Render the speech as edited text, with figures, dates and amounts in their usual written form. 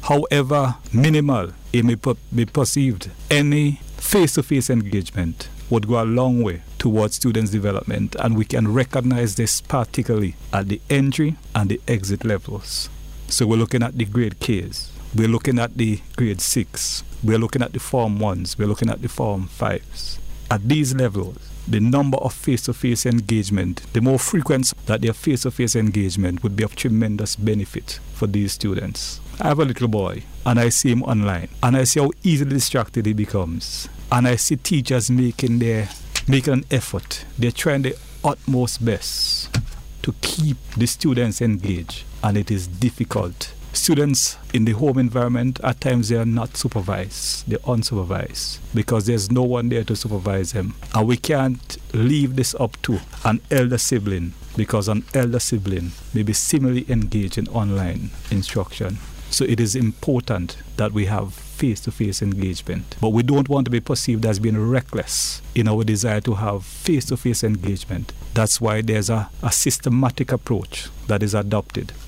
however minimal it may be perceived, any face-to-face engagement would go a long way towards students' development, and we can recognize this particularly at the entry and the exit levels. So we're looking at the grade Ks, we're looking at the grade 6, we're looking at the Form 1s, we're looking at the Form 5s. At these levels, the number of face-to-face engagement, the more frequent that their face-to-face engagement would be of tremendous benefit for these students. I have a little boy, and I see him online, and I see how easily distracted he becomes. And I see teachers making an effort. They're trying their utmost best to keep the students engaged, and it is difficult. Students in the home environment, at times they are not supervised, they're unsupervised, because there's no one there to supervise them. And we can't leave this up to an elder sibling, because an elder sibling may be similarly engaged in online instruction. So it is important that we have face-to-face engagement. But we don't want to be perceived as being reckless in our desire to have face-to-face engagement. That's why there's a systematic approach that is adopted.